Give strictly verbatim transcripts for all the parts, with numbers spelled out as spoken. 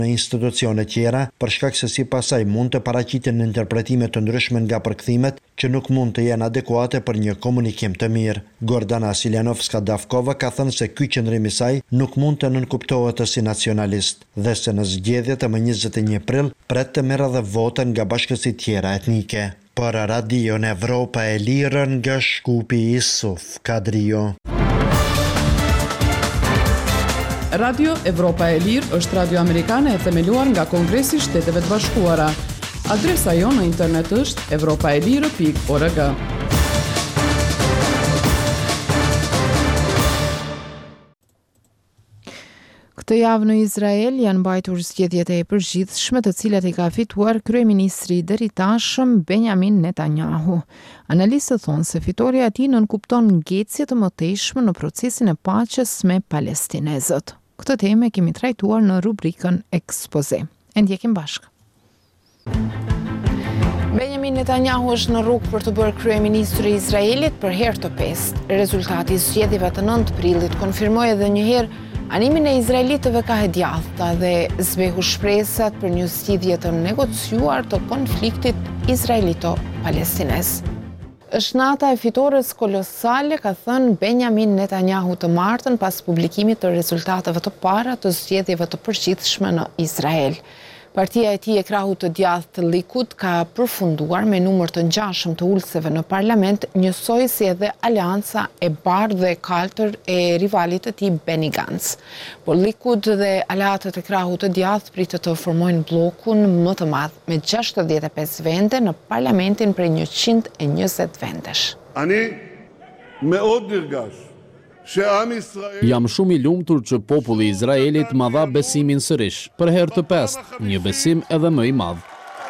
në institucione tjera, për shkak se sipas saj mund të paraqiten interpretime të ndryshme nga përkthimet që nuk mund të jenë adekuate për një komunikim të mirë. Gordana Siljanovska-Davkova ka thënë se ky qëndrim i saj nuk mund të nënkuptohet si nacionalist dhe se në zgjedhjet e më njëzet e një prill pret të merrë edhe votën nga bashkësitë tjera etnike. Për Radion Evropa e Lirën nga Shkupi Isuf Kadrio. Radio Evropa e Lirë është radio amerikane e themeluar nga Kongresi i Shteteve të Bashkuara. Adresa jonë në internet është evropaelire pikë org. Këtë javë në Izrael janë mbajtur zgjedhjet e përgjithshme të cilat i ka fituar kryeministri i deritashëm Benjamin Netanyahu. Analistët thonë se fitoria e tij nënkupton ngecje të mëtejshme në procesin e paqes me palestinezët. Këtë temë kemi trajtuar në rubrikën Ekspoze. E ndjekim bashkë. Benjamin Netanyahu është në rrugë për të bërë kryeministri i Izraelit për herë të pestë. Rezultati i zgjedhjeve të nëntë prillit konfirmoi edhe një herë animin e izraelitëve ka e djathta dhe zbehu shpresat për një zgjidhje të negociuar të konfliktit izraelito-palestinez. Është nata e fitores kolosale, ka thënë Benjamin Netanyahu të martën pas publikimit të rezultateve të para të zgjedhjeve të përgjithshme në Izrael. Partia e tij e krahut të djathtë Likud ka përfunduar me numër të ngjashëm të ulëseve në parlament, njësoj si edhe alianca e bardhë dhe kaltër e rivalit të tij Benny Gantz. Por Likud dhe aleatët e krahut të djathtë pritet të formojnë bllokun më të madh me gjashtëdhjetë e pesë vende në parlamentin prej njëqind e njëzet vendesh. Ani מאוד נרגש. Jam shumë i lumtur që populli i Izraelit ma dha besimin sërish, për herë të pestë, një besim edhe më i madh.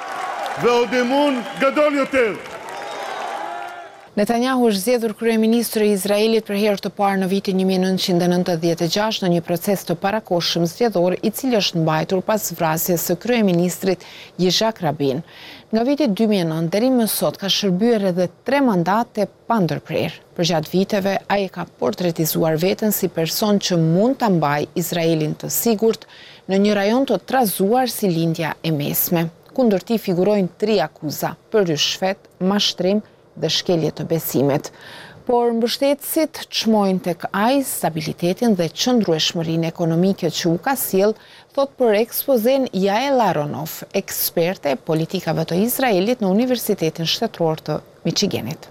Netanyahu është zgjedhur kryeministri i Izraelit për herë të parë në vitin një mijë e nëntëqind e nëntëdhjetë e gjashtë në një proces të parakohshëm zgjedhor i cili është mbajtur pas vrasjes së kryeministrit Yitzhak Rabin. Nga viti dy mijë e nëntë deri më sot ka shërbyer edhe tre mandate pa ndërprerë. Përgjatë viteve ai ka portretizuar veten si person që mund ta mbajë Izraelin të sigurt në një rajon të trazuar si lindja e mesme. Kundër tij figurojnë tri akuza: përryshfet, mashtrim dhe shkelje të besimit. Por mbështetësit çmojnë tek ai stabilitetin dhe qëndrueshmërinë ekonomike që u ka sjell, thot për ekspozen Yael Aronov, eksperte e politikave të Izraelit në Universitetin Shtetëror të Michiganit.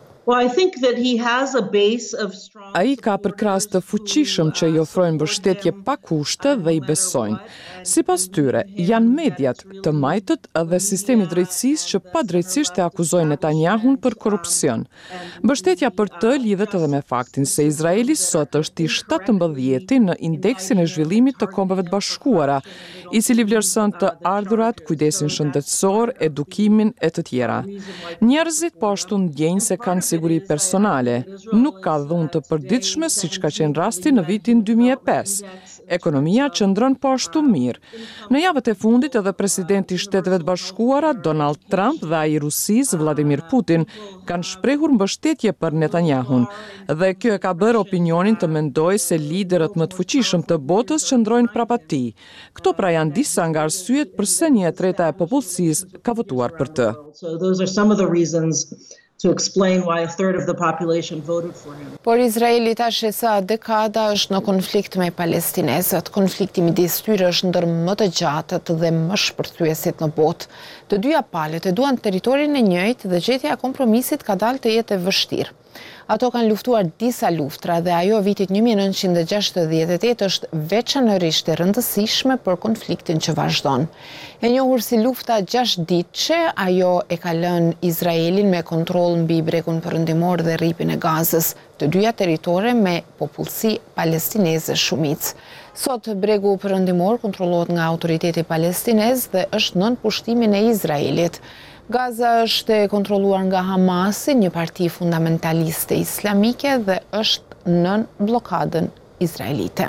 Ai ka përkras të fuqishëm që i ofrojnë mbështetje pa kushte dhe i besojnë. Sipas tyre, janë mediat, të majtët dhe sistemi i drejtësisë që padrejtësisht e akuzojnë Netanyahun për korrupsion. Mbështetja për të lidhet edhe me faktin se Izraeli sot është i shtatëmbëdhjeti në indeksin e zhvillimit të Kombeve të Bashkuara, i cili vlerëson të ardhurat, kujdesin shëndetësor, edukimin e të tjera. Njerëzit po ashtu ndjejnë se kanë siguri personale, nuk ka dhunë të përditshme siç ka qenë rasti në vitin dy mijë e pesë. Ekonomia qëndron po ashtu mirë. Në javët e fundit edhe presidenti i Shteteve të Bashkuara Donald Trump dhe ai i Rusisë Vladimir Putin kanë shprehur mbështetje për Netanyahun dhe kjo e ka bërë opinionin të mendojë se liderët më të fuqishëm të botës qëndrojnë prapa tij. Këto pra janë disa nga arsyet pse një e treta e popullsisë ka votuar për të. So those are some of the reasons to explain why a third of the population voted for him. Por Izraeli tash e sa dekada është në konflikt me palestinezët. Konflikti midis tyre është ndër më të gjatët dhe më shpërthyesit në botë. Të dyja palët e duan territorin e njëjtë dhe gjetja e kompromisit ka dalë të jetë e vështirë. Ato kanë luftuar disa luftra dhe ajo vitit një mijë e nëntëqind e gjashtëdhjetë e tetë është veçanërisht e rëndësishme për konfliktin që vazhdon. E njohur si lufta gjashtëditëse, ajo e ka lënë Izraelin me kontroll mbi bregun perëndimor dhe rripin e Gazës, të dyja territore me popullsi palestineze shumicë. Sot bregu perëndimor kontrollohet nga autoriteti palestinez dhe është nën pushtimin e Izraelit. Gaza është e kontrolluar nga Hamasi, një parti fundamentaliste islamike dhe është nën blokadën izraelite.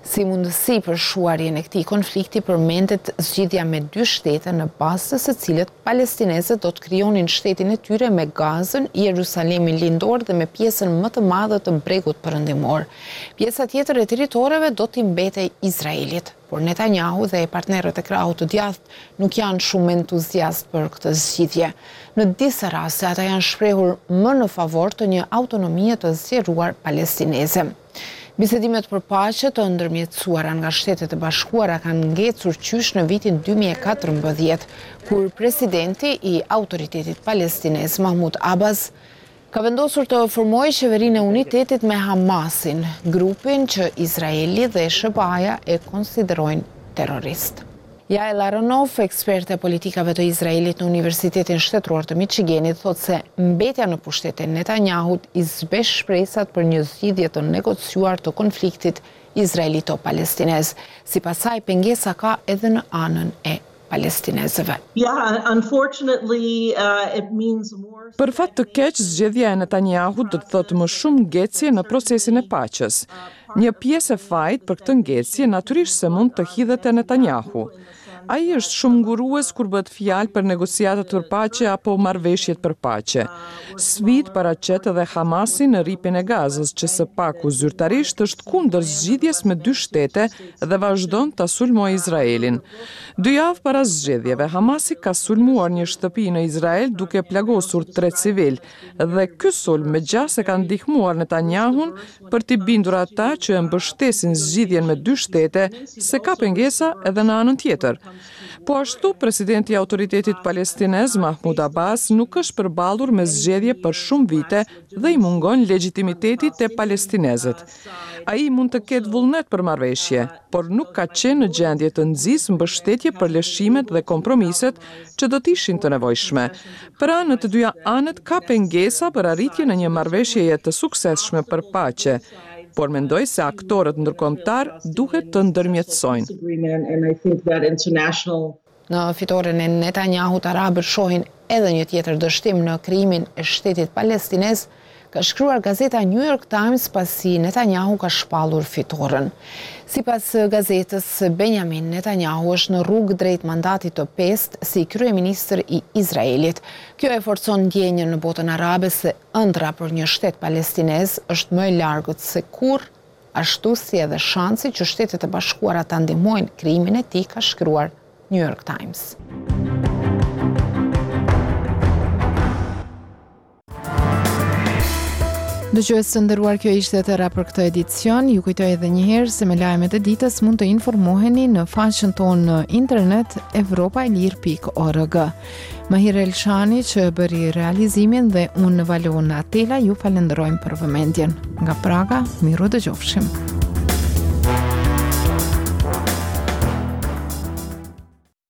Si mundësi për shuarjen e këtij konflikti përmendet zgjidhja me dy shtete në bazë të së cilët palestinezët do të krijonin shtetin e tyre me Gazën, Jerusalemin lindor dhe me pjesën më të madhe të bregut perëndimor. Pjesa tjetër e territoreve do t'i mbetej Izraelit, por Netanyahu dhe partnerët e krahut të djathtë nuk janë shumë entuziast për këtë zgjidhje. Në disa raste ata janë shprehur më në favor të një autonomie të zgjeruar palestineze. Bisedimet për paqe të ndërmjetësuara nga Shtetet e Bashkuara kanë ngecur qysh në vitin dy mijë e katërmbëdhjetë, kur presidenti i Autoritetit Palestinez Mahmud Abbas ka vendosur të formojë qeverinë e unitetit me Hamasin, grupin që Izraeli dhe S B A-ja e konsiderojnë terrorist. Yael Aronoff, ekspert e politikave të Izraelit në Universitetin Shtetëror të Michiganit, thotë se mbetja në pushtet e Netanyahut i zbesh shpresat për një zgjidhje të negociuar të konfliktit izraelito-palestinez. Sipas saj, pengesa ka edhe në anën e palestinezëve. Yeah, unfortunately, uh, it means more. Për fat të keq, zgjedhja e Netanyahut do të thotë më shumë ngecje në procesin e paqes. Një pjesë e fajit për këtë ngecje natyrisht se mund të hidhet te Netanyahu. Ai është shumë ngurues kur bëhet fjalë për negociatat për paqe apo marrëveshjet për paqe. Sfidë paraqet edhe Hamasi në rripin e Gazës, që së paku zyrtarisht është kundër zgjidhjes me dy shtete dhe vazhdon ta sulmojë Izraelin. Dy javë para zgjedhjeve, Hamasi ka sulmuar një shtëpi në Izrael duke plagosur tre civil, dhe ky sulm me gjas e ka ndihmuar Netanyahun për t'i bindur ata që e mbështesin zgjidhjen me dy shtete se ka pengesa edhe në anën tjetër. Po ashtu, presidenti i Autoritetit Palestinez Mahmud Abbas nuk është përballur me zgjedhje për shumë vite dhe i mungon legitimiteti te palestinezët. Ai mund të ketë vullnet për marrëveshje, por nuk ka qenë në gjendje të nxjisë mbështetje për lëshimet dhe kompromiset që do të ishin të nevojshme. Pra, në të dyja anët ka pengesa për arritjen e një marrëveshjeje të suksesshme për paqe, por mendoj se aktorët ndërkombëtar duhet të ndërmjetësojnë. Në fitoren e Netanyahut, arabët shohin edhe një tjetër dështim në krijimin e shtetit palestinez, ka shkruar gazeta New York Times pasi Netanyahu ka shpallur fitoren. Sipas gazetës, Benjamin Netanyahu është në rrugë drejt mandatit të pestë si kryeministër i Izraelit. Kjo e forcon ndjenjën në botën arabe se ëndra për një shtet palestinez është më e largët se kurrë, ashtu si edhe shansi që Shtetet e Bashkuara ta ndihmojnë krijimin e tij, ka shkruar New York Times. Dëgjues të nderuar, kjo ishte e tëra për këtë edicion. Ju kujtoj edhe një herë se me lajmet e ditës mund të informoheni në faqen tonë në internet evropailir pikë org. Mahir Elshani që bëri realizimin dhe unë Valona Atela ju falenderojmë për vëmendjen. Nga Praga, miru dëgjofshim.